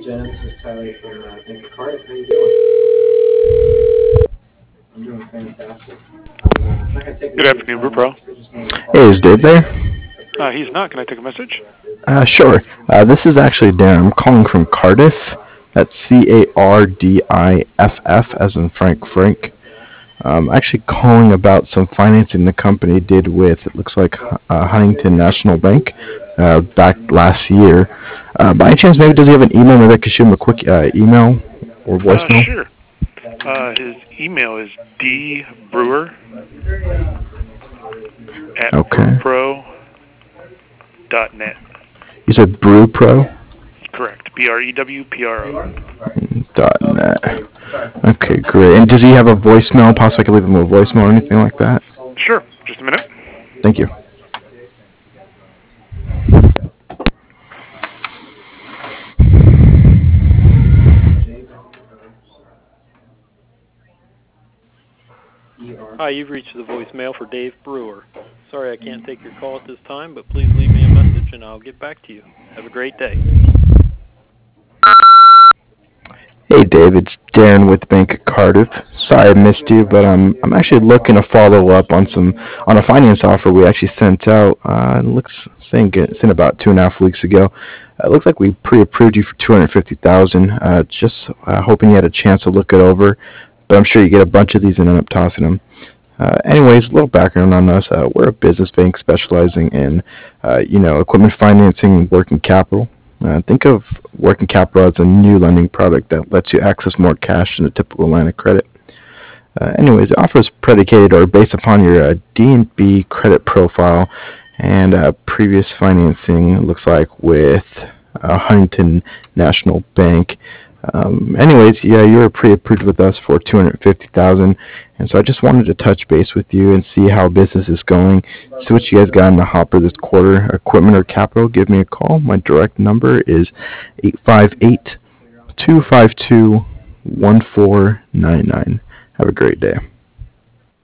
Jenna. This is Tyler from Bank of Cardiff. How you doing? I'm doing fantastic. I'm not going to take Good much of your afternoon, time. Bro. I just wanted to call. Hey, is Dave there? He's not. Can I take a message? Sure. This is actually Darren. I'm calling from Cardiff. That's Cardiff, as in Frank. Actually calling about some financing the company did with, it looks like, Huntington National Bank back last year. By any chance, maybe does he have an email? Maybe I could shoot him a quick email or voicemail? Sure. His email is dbrewer at Okay. brewpro.net. You said Brew Pro? Correct. BREWPRO. .net. Okay, great. And does he have a voicemail? Possibly I could leave him a voicemail or anything like that? Sure. Just a minute. Thank you. Hi, you've reached the voicemail for Dave Brewer. Sorry I can't take your call at this time, but please leave me a message and I'll get back to you. Have a great day. Hey Dave, it's Darren with Bank of Cardiff. Sorry I missed you, but I'm actually looking to follow up on a finance offer we actually sent out. It looks saying it's in about 2.5 weeks ago. It looks like we pre-approved you for 250,000. Just hoping you had a chance to look it over, but I'm sure you get a bunch of these and end up tossing them. Anyways, a little background on us. We're a business bank specializing in, equipment financing and working capital. Think of working capital as a new lending product that lets you access more cash than a typical line of credit. Anyways, the offer is predicated or based upon your D&B credit profile and previous financing, it looks like, with Huntington National Bank. Anyways, yeah, you were pre-approved with us for 250,000, and so I just wanted to touch base with you and see how business is going. See what you guys got in the hopper this quarter. Equipment or capital, give me a call. My direct number is 858-252-1499. Have a great day.